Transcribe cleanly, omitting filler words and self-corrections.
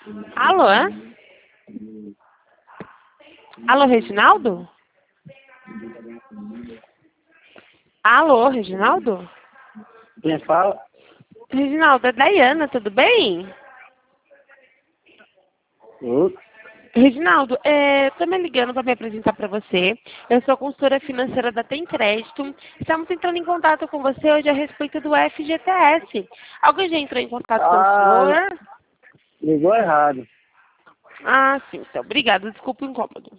Alô? Alô, Reginaldo? Alô, Reginaldo? Quem fala? Reginaldo, é Daiana, tudo bem? Oi. Reginaldo, tô me ligando para me apresentar para você. Eu sou consultora financeira da Tem Crédito. Estamos entrando em contato com você hoje a respeito do FGTS. Alguém já entrou em contato com o Ah, senhor? ligou errado. Ah, sim, então. Obrigada. Desculpa o incômodo.